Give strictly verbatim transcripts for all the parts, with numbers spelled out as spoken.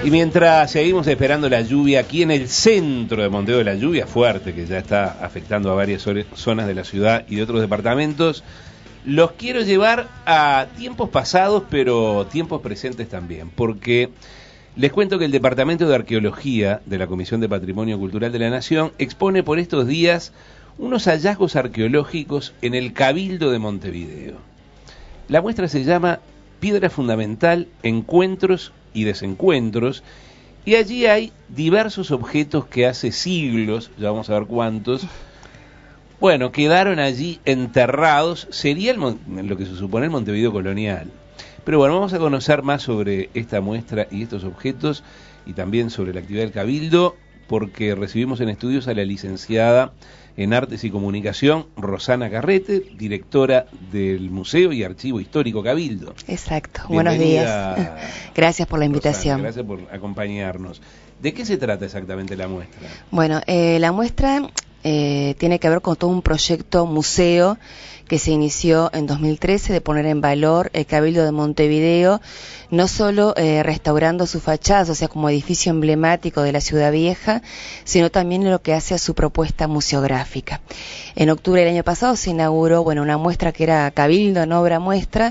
Y mientras seguimos esperando la lluvia aquí en el centro de Montevideo, la lluvia fuerte que ya está afectando a varias zonas de la ciudad y de otros departamentos, los quiero llevar a tiempos pasados, pero tiempos presentes también, porque les cuento que el Departamento de Arqueología de la Comisión de Patrimonio Cultural de la Nación expone por estos días unos hallazgos arqueológicos en el Cabildo de Montevideo. La muestra se llama Piedra Fundamental, Encuentros y Desencuentros, y allí hay diversos objetos que hace siglos, ya vamos a ver cuántos, bueno, quedaron allí enterrados. Sería el, lo que se supone el Montevideo colonial. Pero bueno, vamos a conocer más sobre esta muestra y estos objetos, y también sobre la actividad del Cabildo, porque recibimos en estudios a la licenciada en Artes y Comunicación, Rosana Carrete, directora del Museo y Archivo Histórico Cabildo. Exacto, Bienvenida, buenos días. Gracias por la invitación. Rosana, gracias por acompañarnos. ¿De qué se trata exactamente la muestra? Bueno, eh, la muestra eh, tiene que ver con todo un proyecto museo que se inició en dos mil trece de poner en valor el Cabildo de Montevideo, no solo eh, restaurando su fachada, o sea, como edificio emblemático de la ciudad vieja, sino también en lo que hace a su propuesta museográfica. En octubre del año pasado se inauguró, bueno, una muestra que era Cabildo en obra muestra,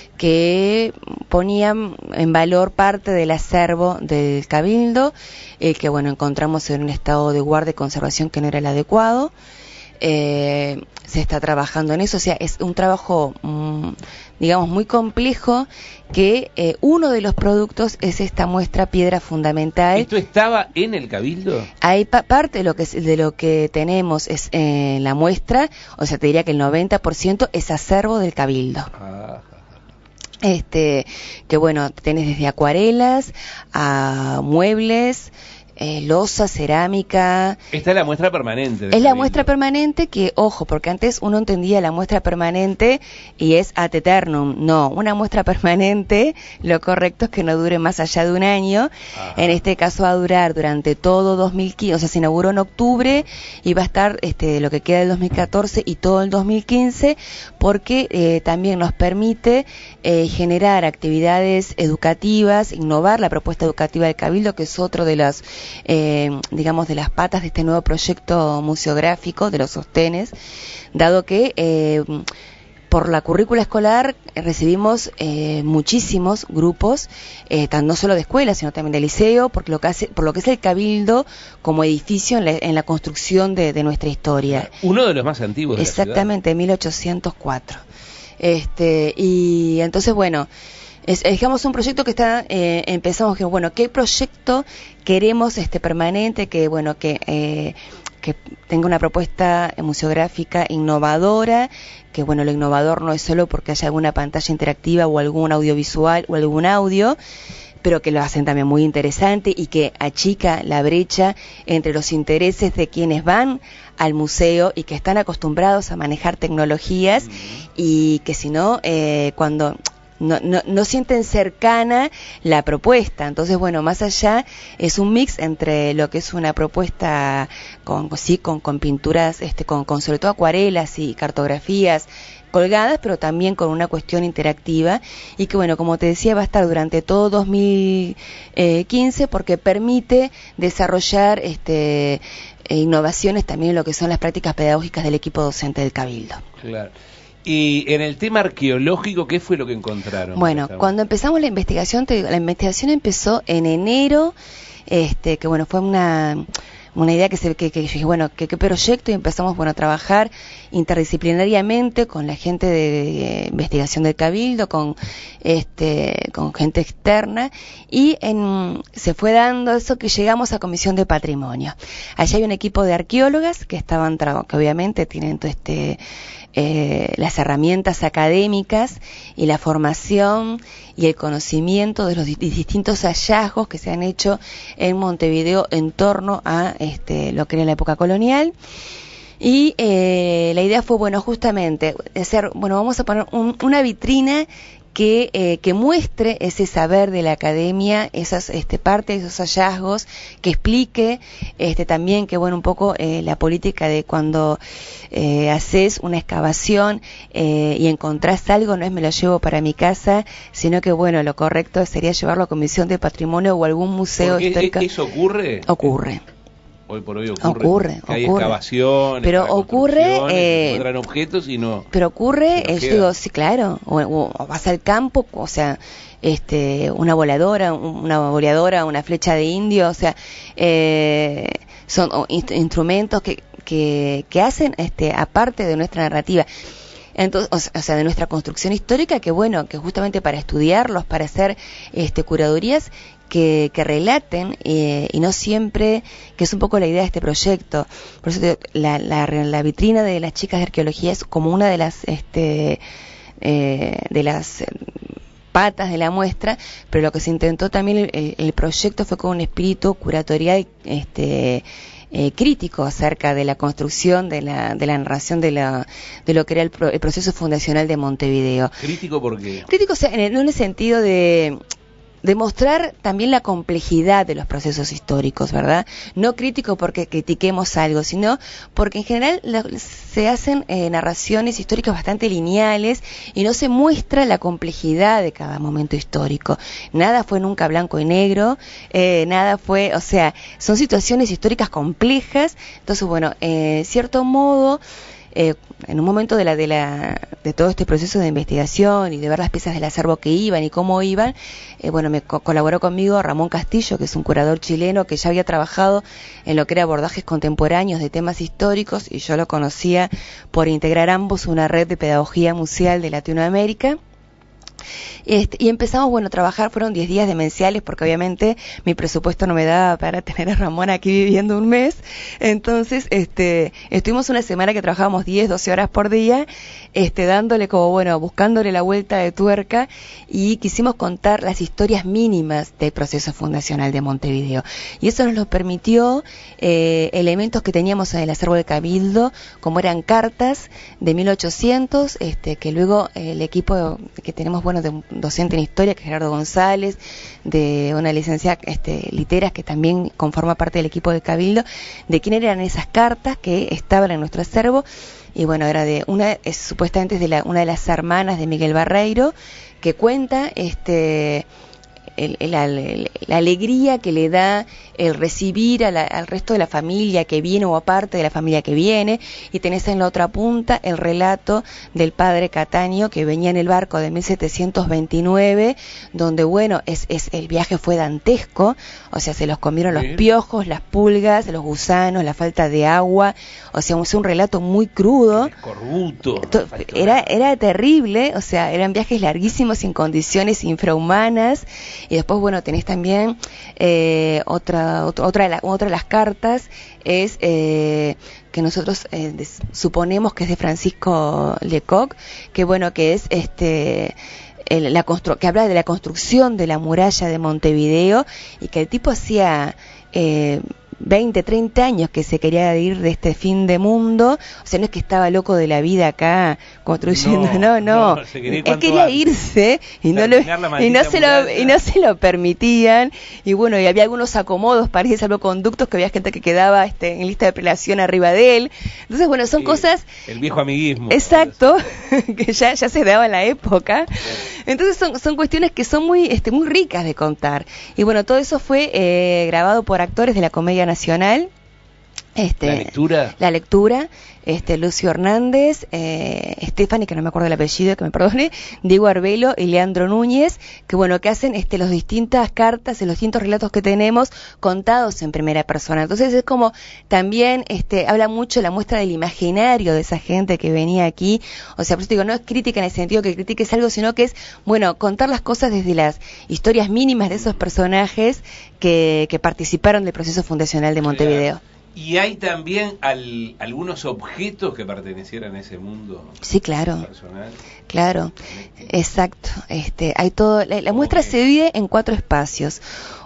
que ponía en valor parte del acervo del Cabildo, el que, bueno, encontramos en un estado de guarda y conservación que no era el adecuado. Eh, se está trabajando en eso, o sea, es un trabajo, mmm, digamos, muy complejo, que eh, uno de los productos es esta muestra Piedra Fundamental. ¿Esto estaba en el Cabildo? Hay pa parte de lo que de lo que tenemos es eh, la muestra, o sea, te diría que el noventa por ciento es acervo del Cabildo. Ah. Este, que bueno, tenés desde acuarelas a muebles, Eh, losa, cerámica. Esta es la muestra permanente. Es la muestra permanente que, ojo, porque antes uno entendía la muestra permanente y es ad eternum. No, una muestra permanente, lo correcto es que no dure más allá de un año. Ajá. En este caso va a durar durante todo dos mil quince, o sea, se inauguró en octubre y va a estar este, lo que queda del dos mil catorce y todo el dos mil quince, porque eh, también nos permite eh, generar actividades educativas, innovar la propuesta educativa del Cabildo, que es otro de las Eh, digamos, de las patas de este nuevo proyecto museográfico, de los sostenes, dado que eh, por la currícula escolar recibimos eh, muchísimos grupos, eh, tan, no solo de escuelas, sino también de liceo, porque lo que hace, por lo que es el Cabildo como edificio en la, en la construcción de, de nuestra historia. Uno de los más antiguos de Exactamente, la ciudad. mil ochocientos cuatro. Este, y entonces, bueno, Es, digamos, un proyecto que está, eh, empezamos que, bueno, ¿qué proyecto queremos este permanente? Que, bueno, que, eh, que tenga una propuesta museográfica innovadora, que, bueno, lo innovador no es solo porque haya alguna pantalla interactiva o algún audiovisual o algún audio, pero que lo hacen también muy interesante y que achica la brecha entre los intereses de quienes van al museo y que están acostumbrados a manejar tecnologías mm. y que si no, eh, cuando... No, no, no sienten cercana la propuesta. Entonces, bueno, más allá es un mix entre lo que es una propuesta con, sí, con, con pinturas, este, con, con sobre todo acuarelas y cartografías colgadas, pero también con una cuestión interactiva y que, bueno, como te decía, va a estar durante todo dos mil quince porque permite desarrollar este, innovaciones también en lo que son las prácticas pedagógicas del equipo docente del Cabildo. Claro. Y en el tema arqueológico, ¿qué fue lo que encontraron? Bueno, cuando empezamos la investigación, te digo, la investigación empezó en enero, este, que bueno, fue una una idea que se que, que bueno, que qué proyecto, y empezamos, bueno, a trabajar interdisciplinariamente con la gente de, de investigación del Cabildo, con este con gente externa, y en, se fue dando eso que llegamos a Comisión de Patrimonio. Allá hay un equipo de arqueólogas que estaban que obviamente tienen todo este Eh, las herramientas académicas y la formación y el conocimiento de los di distintos hallazgos que se han hecho en Montevideo en torno a este, lo que era la época colonial. Y eh, la idea fue, bueno, justamente, hacer, bueno, vamos a poner un, una vitrina que, eh, que muestre ese saber de la academia, esas este, partes, esos hallazgos, que explique este, también que, bueno, un poco eh, la política de cuando eh, haces una excavación eh, y encontrás algo, no es me lo llevo para mi casa, sino que, bueno, lo correcto sería llevarlo a Comisión de Patrimonio o algún museo histórico. ¿Eso ocurre? Ocurre. Hoy por hoy ocurre, ocurre, que hay ocurre. excavaciones, pero ocurre, eh, encuentran objetos y no. Pero ocurre, eh, yo digo, sí, claro, o, o, o vas al campo, o sea, este, una voladora, una boleadora, una flecha de indio, o sea, eh, son o, inst instrumentos que, que, que hacen, este, aparte de nuestra narrativa. Entonces, o sea, de nuestra construcción histórica, que bueno, que justamente para estudiarlos, para hacer este, curadurías que, que relaten, eh, y no siempre, que es un poco la idea de este proyecto. Por eso te, la, la, la vitrina de las chicas de arqueología es como una de las, este, eh, de las patas de la muestra, pero lo que se intentó también, el, el proyecto fue con un espíritu curatorial, este, Eh, crítico acerca de la construcción, de la, de la narración de, la, de lo que era el, pro, el proceso fundacional de Montevideo. ¿Crítico por qué? Crítico, o sea, en el, en el sentido de demostrar también la complejidad de los procesos históricos, ¿verdad? No crítico porque critiquemos algo, sino porque en general la, se hacen eh, narraciones históricas bastante lineales y no se muestra la complejidad de cada momento histórico. Nada fue nunca blanco y negro, eh, nada fue, o sea, son situaciones históricas complejas. Entonces, bueno, eh, cierto modo, Eh, en un momento de la de la de todo este proceso de investigación y de ver las piezas del acervo que iban y cómo iban, eh, bueno, me co colaboró conmigo Ramón Castillo, que es un curador chileno que ya había trabajado en lo que era abordajes contemporáneos de temas históricos, y yo lo conocía por integrar ambos una red de pedagogía museal de Latinoamérica. Este, y empezamos, bueno, a trabajar, fueron diez días demenciales, porque obviamente mi presupuesto no me daba para tener a Ramón aquí viviendo un mes. Entonces, este, estuvimos una semana que trabajábamos diez, doce horas por día, este, dándole como, bueno, buscándole la vuelta de tuerca, y quisimos contar las historias mínimas del proceso fundacional de Montevideo. Y eso nos lo permitió eh, elementos que teníamos en el acervo de Cabildo, como eran cartas de mil ochocientos, este, que luego eh, el equipo que tenemos, bueno, de un docente en historia, que es Gerardo González, de una licenciada, este, Literas, que también conforma parte del equipo de Cabildo, de quién eran esas cartas que estaban en nuestro acervo. Y bueno, era de una, es, supuestamente es de la, una de las hermanas de Miguel Barreiro, que cuenta este el, el, el, la alegría que le da el recibir a la, al resto de la familia que viene, o aparte de la familia que viene. Y tenés en la otra punta el relato del padre Cataño, que venía en el barco de mil setecientos veintinueve, donde, bueno, es, es el viaje fue dantesco, o sea, se los comieron los piojos, las pulgas, los gusanos, la falta de agua, o sea, es un relato muy crudo. Corrupto. Era, era terrible, o sea, eran viajes larguísimos, sin condiciones infrahumanas. Y después, bueno, tenés también eh, otra, otra, otra, de la, otra de las cartas, es eh, que nosotros eh, des, suponemos que es de Francisco Lecoq, que bueno, que es este el, la constru que habla de la construcción de la muralla de Montevideo, y que el tipo hacía eh, veinte, treinta años que se quería ir de este fin de mundo, o sea, no es que estaba loco de la vida acá construyendo, no, no, no, no él quería antes. irse y no, lo, y, no se lo, y no se lo permitían. Y bueno, y había algunos acomodos, parece, salvoconductos, que había gente que quedaba este, en lista de prelación arriba de él. Entonces, bueno, son sí, cosas... El viejo amiguismo. Exacto, que ya, ya se daba en la época. Entonces son, son cuestiones que son muy, este, muy ricas de contar. Y bueno, todo eso fue eh, grabado por actores de la Comedia Nacional. Este, la lectura la lectura este Lucio Hernández, eh, Stephanie, que no me acuerdo el apellido, que me perdone, Diego Arbelo y Leandro Núñez, que bueno, que hacen este las distintas cartas y los distintos relatos que tenemos contados en primera persona. Entonces es como también este habla mucho la muestra del imaginario de esa gente que venía aquí. O sea, por eso digo, no es crítica en el sentido que critiques algo, sino que es, bueno, contar las cosas desde las historias mínimas de esos personajes que, que participaron del proceso fundacional de Montevideo. Claro. ¿Y hay también al, algunos objetos que pertenecieran a ese mundo? Sí, claro. Personal? Claro, exacto. Este, hay todo. La, la muestra se divide en cuatro espacios.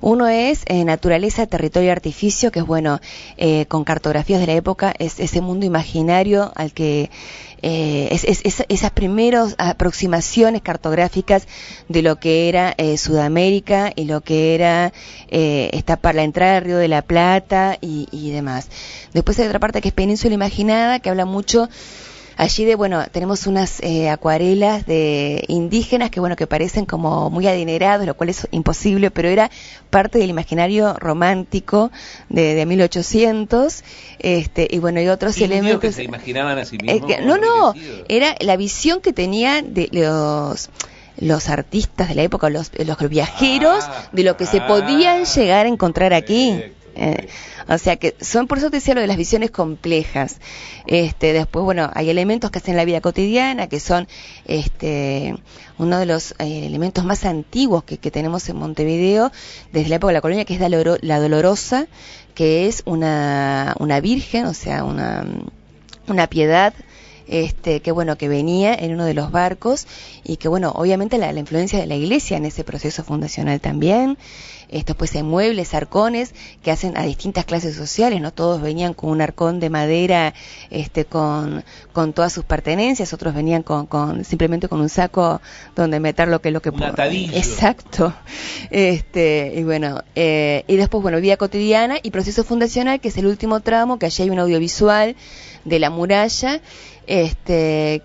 Uno es eh, Naturaleza, Territorio y Artificio, que es bueno, eh, con cartografías de la época, es ese mundo imaginario al que eh, es, es, es, esas primeras aproximaciones cartográficas de lo que era eh, Sudamérica y lo que era eh, esta para la entrada del Río de la Plata y, y demás. Después hay otra parte que es Península Imaginada, que habla mucho allí de, bueno, tenemos unas eh, acuarelas de indígenas que, bueno, que parecen como muy adinerados, lo cual es imposible, pero era parte del imaginario romántico de, de mil ochocientos, este, y bueno, y otros ¿Y elementos que se imaginaban a sí mismos? Eh, que, no, no, era la visión que tenían de los los artistas de la época, los, los viajeros, ah, de lo que ah, se podían llegar a encontrar aquí. Perfecto. Eh, o sea que son, por eso te decía lo de las visiones complejas. Este, después, bueno, hay elementos que hacen la vida cotidiana, que son este uno de los eh, elementos más antiguos que, que tenemos en Montevideo desde la época de la colonia, que es la, Loro, la Dolorosa, que es una una virgen, o sea, una una piedad. Este, que bueno, que venía en uno de los barcos y que bueno, obviamente la, la influencia de la iglesia en ese proceso fundacional también. Esto pues hay muebles, arcones que hacen a distintas clases sociales, no todos venían con un arcón de madera, este, con, con todas sus pertenencias, otros venían con, con simplemente con un saco donde meter lo que lo que un atadillo. Exacto. Este, y bueno, eh, y después bueno, vida cotidiana y proceso fundacional, que es el último tramo, que allí hay un audiovisual de la muralla. Este,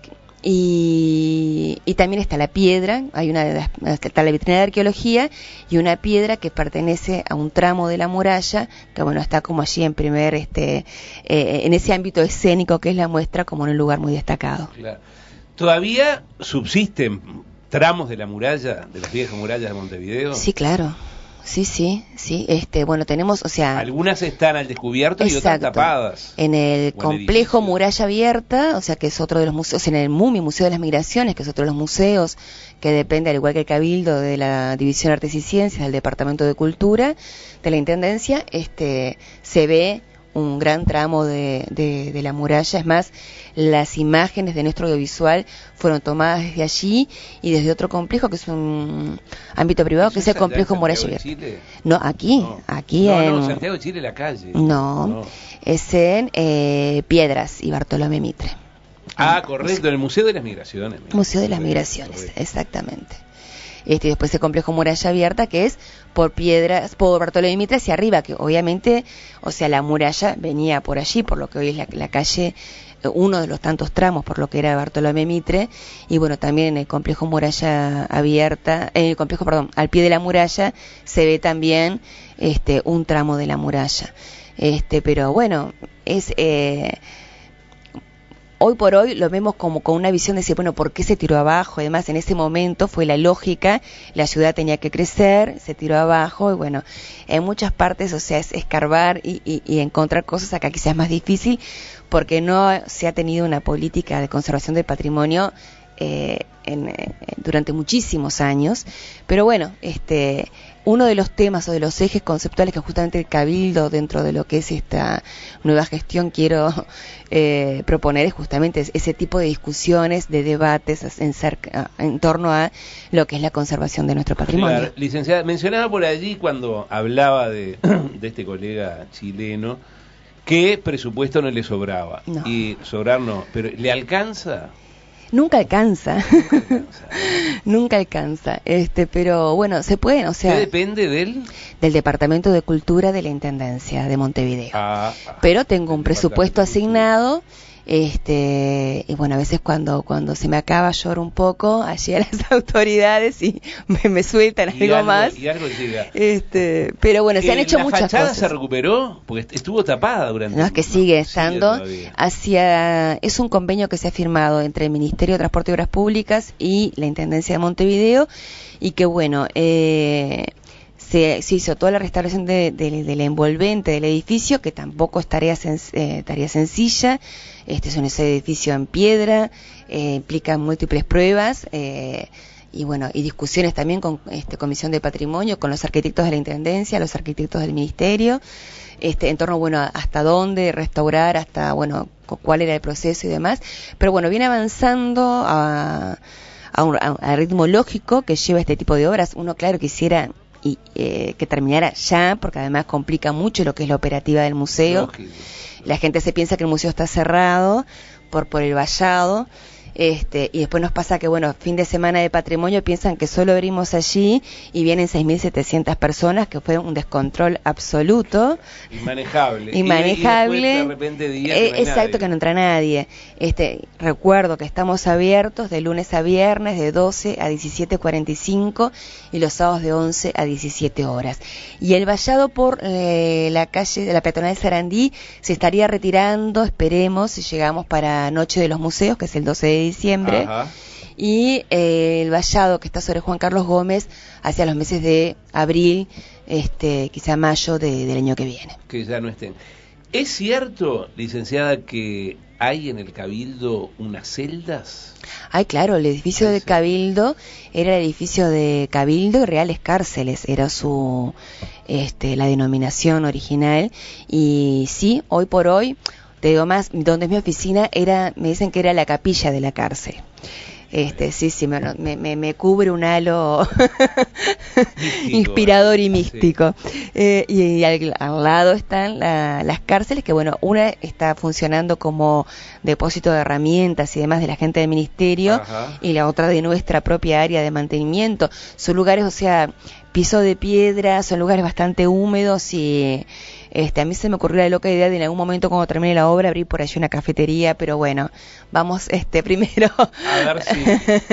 y, y también está la piedra, hay una está la vitrina de arqueología y una piedra que pertenece a un tramo de la muralla, que bueno, está como allí en primer, este, eh, en ese ámbito escénico que es la muestra, como en un lugar muy destacado. Claro. ¿Todavía subsisten tramos de la muralla, de las viejas murallas de Montevideo? Sí, claro. Sí, sí, sí. Este, bueno, tenemos, o sea, algunas están al descubierto y otras tapadas. En el complejo Muralla Abierta, o sea, que es otro de los museos, en el MUMI, Museo de las Migraciones, que es otro de los museos que depende, al igual que el Cabildo, de la División de Artes y Ciencias, del Departamento de Cultura, de la Intendencia, este, se ve un gran tramo de, de, de la muralla. Es más, las imágenes de nuestro audiovisual fueron tomadas desde allí y desde otro complejo que es un ámbito privado, que es el complejo Muralla Abierta. No, aquí, no. aquí no, en... No, Santiago de Chile, la calle. No, no. es en eh, Piedras y Bartolomé Mitre. Ah, correcto, en el Museo de las Migraciones. Museo de las Migraciones, correcto. Exactamente. Este, y después el complejo Muralla Abierta, que es por Piedras, por Bartolomé Mitre hacia arriba, que obviamente, o sea, la muralla venía por allí, por lo que hoy es la, la calle, uno de los tantos tramos por lo que era Bartolomé Mitre, y bueno, también en el complejo Muralla Abierta, en el complejo, perdón, al pie de la muralla se ve también este un tramo de la muralla. Este, pero bueno, es eh, hoy por hoy lo vemos como con una visión de decir, bueno, ¿por qué se tiró abajo? Además, en ese momento fue la lógica, la ciudad tenía que crecer, se tiró abajo, y bueno, en muchas partes, o sea, es escarbar y, y, y encontrar cosas acá quizás más difícil, porque no se ha tenido una política de conservación del patrimonio eh, en, eh, durante muchísimos años, pero bueno, este... uno de los temas o de los ejes conceptuales que justamente el Cabildo, dentro de lo que es esta nueva gestión, quiero eh, proponer es justamente ese tipo de discusiones, de debates en, cerca, en torno a lo que es la conservación de nuestro patrimonio. Claro, licenciada, mencionaba por allí cuando hablaba de, de este colega chileno que presupuesto no le sobraba. No. Y sobrar no, pero ¿le alcanza? Nunca alcanza, nunca alcanza, nunca alcanza, este, pero bueno, se pueden, o sea... ¿Qué depende de él? Del Departamento de Cultura de la Intendencia de Montevideo. Ah, pero tengo un presupuesto asignado, este, y bueno, a veces cuando cuando se me acaba lloro un poco allí a las autoridades y me, me sueltan algo, algo más. Y algo llega. Este, pero bueno, se eh, han hecho la muchas fachada cosas. ¿Se recuperó? Porque estuvo tapada durante... No, es que sigue estando. Sigue hacia Es un convenio que se ha firmado entre el Ministerio de Transporte y Obras Públicas y la Intendencia de Montevideo, y que bueno, eh... Se, se hizo toda la restauración de, de, de la envolvente del edificio, que tampoco es tarea, sen, eh, tarea sencilla. Este es un edificio en piedra, eh, implica múltiples pruebas eh, y bueno, y discusiones también con este Comisión de Patrimonio, con los arquitectos de la Intendencia, los arquitectos del Ministerio, este en torno, bueno, hasta dónde restaurar, hasta, bueno, cuál era el proceso y demás. Pero bueno, viene avanzando a, a un a ritmo lógico que lleva este tipo de obras. Uno, claro, quisiera y, eh, que terminara ya, porque además complica mucho lo que es la operativa del museo. Lógico. La gente se piensa que el museo está cerrado por, por el vallado. Este, y después nos pasa que, bueno, fin de semana de patrimonio piensan que solo abrimos allí y vienen seis mil setecientas personas, que fue un descontrol absoluto. Inmanejable. Inmanejable. Y, y después, de repente, día eh, que no hay exacto, nadie. que no entra nadie. Este, recuerdo que estamos abiertos de lunes a viernes de doce a diecisiete cuarenta y cinco y los sábados de once a diecisiete horas. Y el vallado por eh, la calle de la peatonal de Sarandí se estaría retirando, esperemos, si llegamos para Noche de los Museos, que es el doce de diciembre. Ajá. Y eh, el vallado que está sobre Juan Carlos Gómez hacia los meses de abril, este, quizá mayo de, del año que viene. Que ya no estén. ¿Es cierto, licenciada, que hay en el Cabildo unas celdas? Ay, claro, el edificio Puede de ser. Cabildo era el edificio de Cabildo y Reales Cárceles, era su, este, la denominación original. Y sí, hoy por hoy, te digo más, donde es mi oficina, era, me dicen que era la capilla de la cárcel. Este, sí, sí, me, me, me cubre un halo inspirador y místico. Sí. Eh, y, y al, al lado están la, las cárceles, que bueno, una está funcionando como depósito de herramientas y demás de la gente del ministerio. Ajá. Y la otra de nuestra propia área de mantenimiento. Son lugares, o sea, piso de piedra, son lugares bastante húmedos y... Este, a mí se me ocurrió la loca idea de en algún momento cuando termine la obra abrir por allí una cafetería, pero bueno, vamos este primero a ver si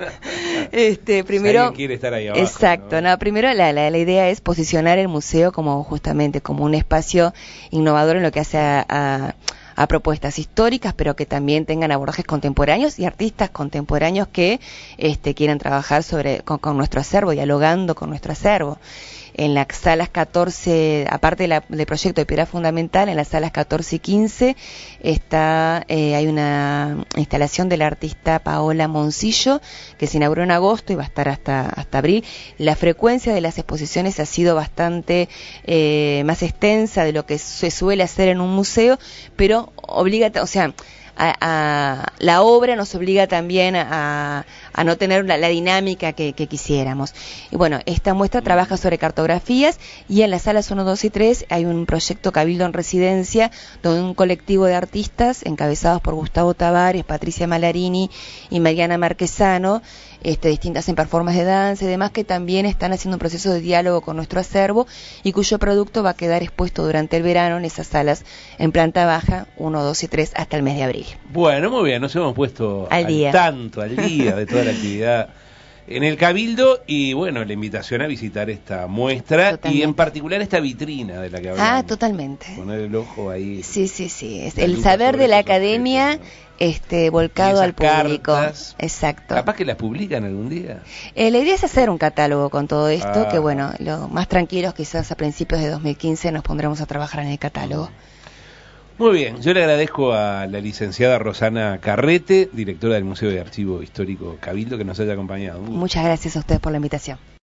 este primero si alguien quiere estar ahí abajo, exacto, no, no primero la, la, la idea es posicionar el museo como justamente como un espacio innovador en lo que hace a, a a propuestas históricas, pero que también tengan abordajes contemporáneos y artistas contemporáneos que este, quieran trabajar sobre con, con nuestro acervo, dialogando con nuestro acervo. En las salas catorce, aparte de la, del proyecto de Piedra Fundamental, en las salas catorce y quince está, eh, hay una instalación de la artista Paola Moncillo, que se inauguró en agosto y va a estar hasta, hasta abril. La frecuencia de las exposiciones ha sido bastante eh, más extensa de lo que se suele hacer en un museo, pero obliga, o sea, A, a, la obra nos obliga también a, a no tener la, la dinámica que, que quisiéramos. Y bueno, esta muestra trabaja sobre cartografías y en las salas uno, dos y tres hay un proyecto Cabildo en Residencia, donde un colectivo de artistas encabezados por Gustavo Tavares, Patricia Malarini y Mariana Marquesano, este, distintas en performances de danza y demás, que también están haciendo un proceso de diálogo con nuestro acervo y cuyo producto va a quedar expuesto durante el verano en esas salas en planta baja uno, dos y tres hasta el mes de abril. Bueno, muy bien, nos hemos puesto al, al día. tanto, al día de toda la actividad en el Cabildo y bueno, la invitación a visitar esta muestra totalmente. Y en particular esta vitrina de la que hablamos. Ah, totalmente. Poner el ojo ahí. Sí, sí, sí. Es el saber de la academia objetos, ¿no? este volcado al público. Cartas, exacto. Capaz que las publican algún día. Eh, la idea es hacer un catálogo con todo esto, ah. que bueno, lo más tranquilos quizás a principios de dos mil quince nos pondremos a trabajar en el catálogo. Muy bien, yo le agradezco a la licenciada Rosana Carrete, directora del Museo de Archivo Histórico Cabildo, que nos haya acompañado. Muchas gracias a ustedes por la invitación.